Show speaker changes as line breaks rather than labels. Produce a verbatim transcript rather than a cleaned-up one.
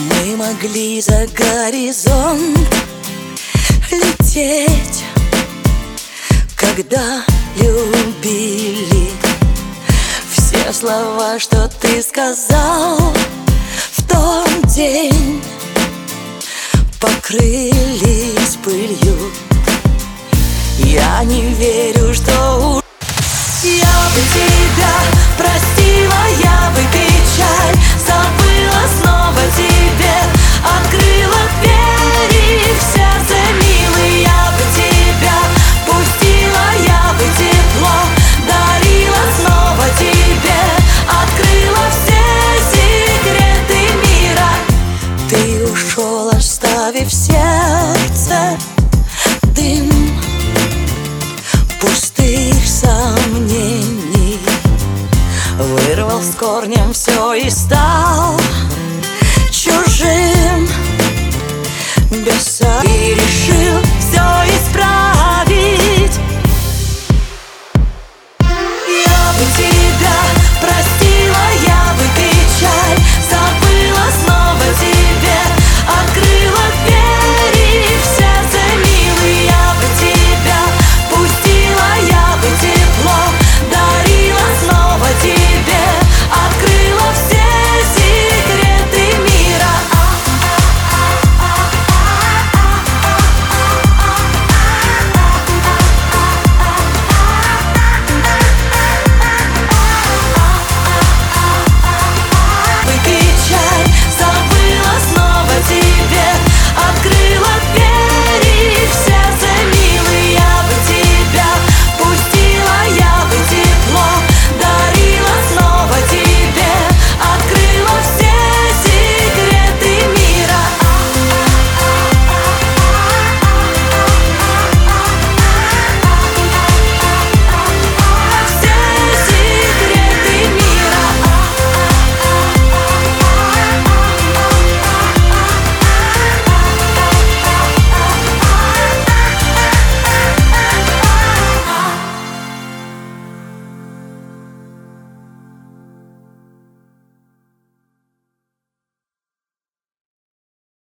Мы могли за горизонт лететь, когда любили. Все слова, что ты сказал в тот день, покрылись пылью. Я не верю, что у... Я бы тебя простила, я бы печаль забыла, снова тебе открыла двери в сердце, милый. Я бы тебя пустила, я бы тепло дарила, снова тебе открыла все секреты мира. Ты ушел, оставив в сердце дым пустых сомнений, вырвал с корнем все и стал чужим. Без и решил